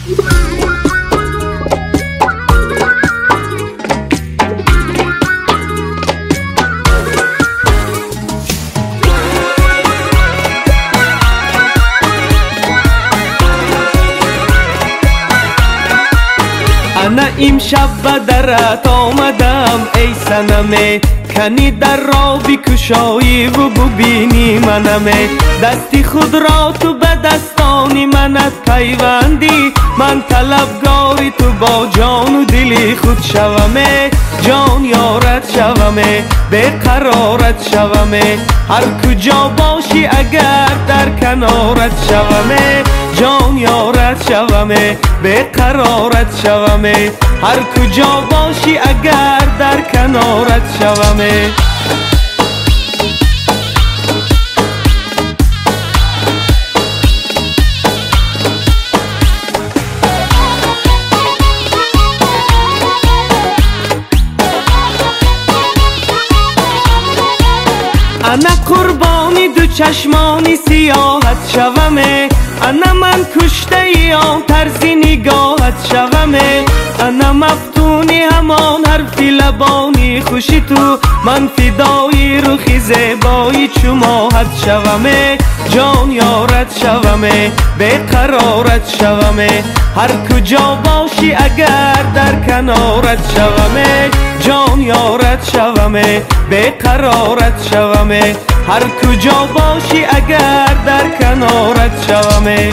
انا امشب به درت آمدم ای صنمه، کنی در را بکشایی و ببینی منمه. دستی خود را تو به دستانی منت پیوندی، من طلبگاری تو با جان و دلی خود شومه. جان یارت شومه، بیقرارت شومه، هر کجا باشی اگر در کنارت شومه. جان یارت شومه، بیقرارت شومه، هر کجا باشی اگر در کنارت شومه. انا قربانی دو چشمانی سیاحت شومه، انا من کشته ای آن طرز نگاهت شومه. انا مفتونی همان حرفی لبانی خوشی تو، من فدای رخی زیبایی چو ماهت شومه. جان یارت شومه، بیقرارت شومه، هر کجا باشی اگر در کنارت شومه. جان یارت شومه، بیقرارت شومه، هر کجا باشی اگر در کنارت شومه.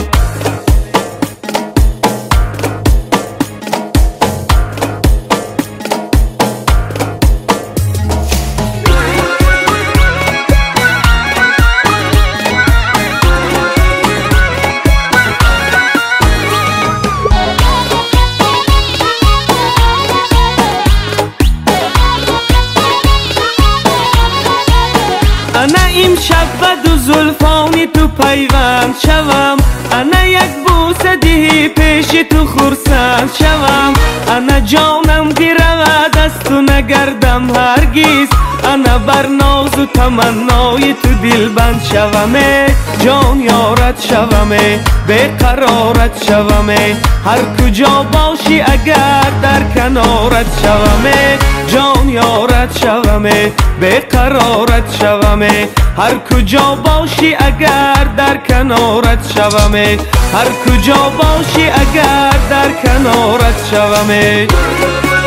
انا امشب به دو زلفانی تو پیوند شوم، انا یک بوسه دهی پیش تو خرسند شوم. انا جانم گرود از تو نگردم هرگیز، انا بر ناز و تمنای تو دلبند شومه. جان یارت شومه، بیقرارت شومه، هر کجا باشی اگر در کنارت شومه. جان یارت شومه، بیقرارت شومه، هر کجا باشی اگر در کنارت شومه. هر کجا باشی اگر در کنارت شومه.